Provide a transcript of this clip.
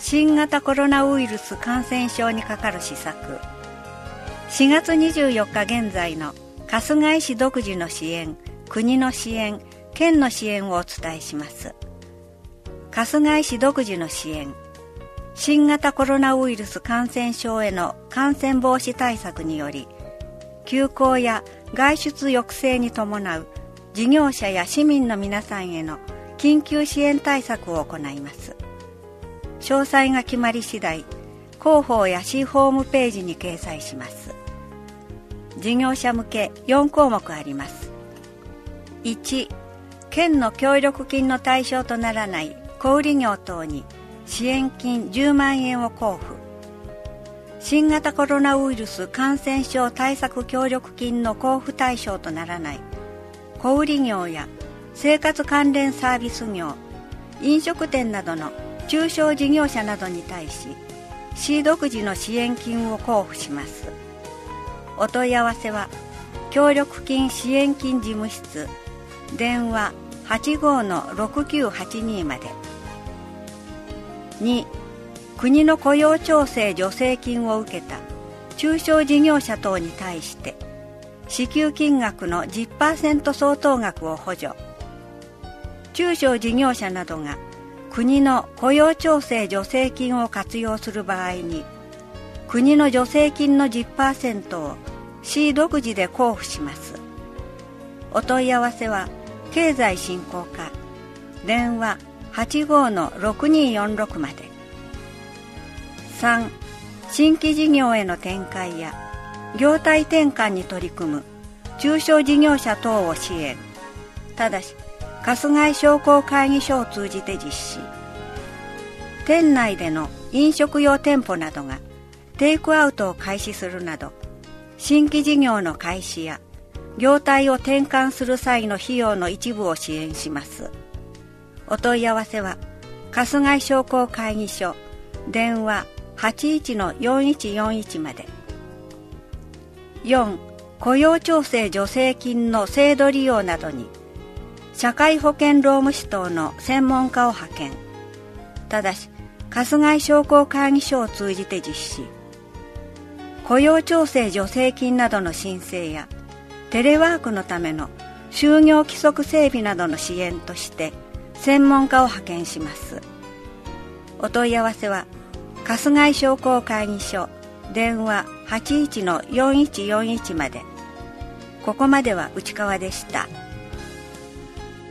新型コロナウイルス感染症にかかる施策。4月24日現在の春日井市独自の支援、国の支援、県の支援をお伝えします。春日井市独自の支援。新型コロナウイルス感染症への感染防止対策により、休校や外出抑制に伴う事業者や市民の皆さんへの緊急支援対策を行います。詳細が決まり次第、広報や市ホームページに掲載します。事業者向け4項目あります。1、県の協力金の対象とならない小売業等に支援金10万円を交付。新型コロナウイルス感染症対策協力金の交付対象とならない小売業や生活関連サービス業、飲食店などの中小事業者などに対し、市独自の支援金を交付します。お問い合わせは、協力金支援金事務室、電話 85-6982 まで。2、国の雇用調整助成金を受けた中小事業者等に対して、支給金額の 10% 相当額を補助。中小事業者などが国の雇用調整助成金を活用する場合に、国の助成金の 10% を市独自で交付します。お問い合わせは、経済振興課、電話 85-6246 まで。3、新規事業への展開や業態転換に取り組む中小事業者等を支援。ただし、春日井商工会議所を通じて実施。店内での飲食用店舗などがテイクアウトを開始するなど、新規事業の開始や業態を転換する際の費用の一部を支援します。お問い合わせは、春日井商工会議所、電話 81-4141 まで。4、雇用調整助成金の制度利用などに、社会保険労務士等の専門家を派遣。ただし、春日井商工会議所を通じて実施。雇用調整助成金などの申請や、テレワークのための就業規則整備などの支援として、専門家を派遣します。お問い合わせは、春日井商工会議所、電話 81-4141 まで。ここまでは内川でした。